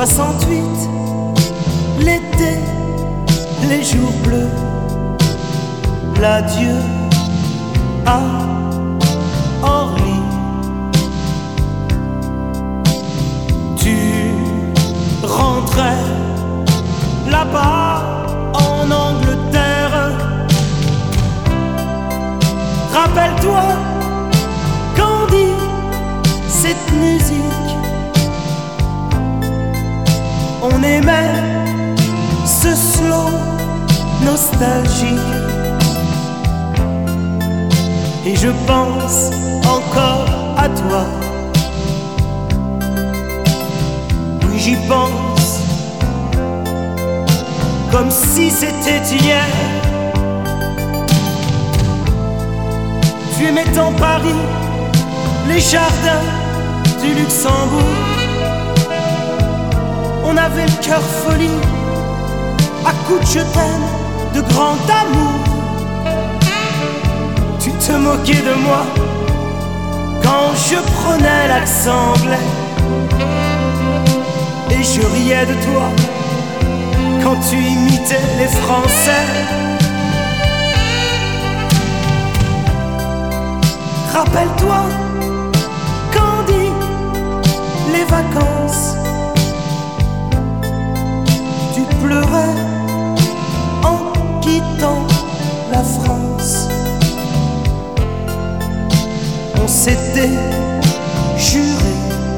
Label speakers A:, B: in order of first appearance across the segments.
A: 68, l'été, les jours bleus, l'adieu à Orly. Tu rentrais là-bas en Angleterre. Rappelle-toi, Candy, cette musique. On aimait ce slow nostalgique. Et je pense encore à toi. Oui, j'y pense comme si c'était hier. Tu aimais tant Paris, les jardins du Luxembourg. On avait le cœur folie, à coups de je t'aime, de grand amour. Tu te moquais de moi quand je prenais l'accent anglais. Et je riais de toi quand tu imitais les Français. Rappelle-toi, Candy, les vacances. Tu pleurais en quittant la France. On s'était juré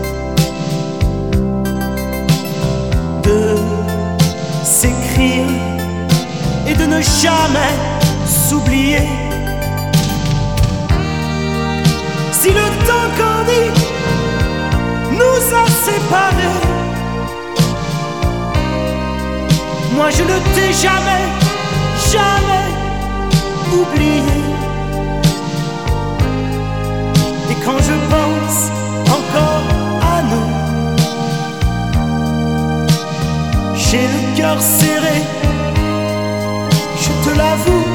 A: de s'écrire et de ne jamais s'oublier. Si le temps qu'on dit nous a séparés, moi je ne t'ai jamais, jamais oublié. Et quand je pense encore à nous, j'ai le cœur serré, je te l'avoue.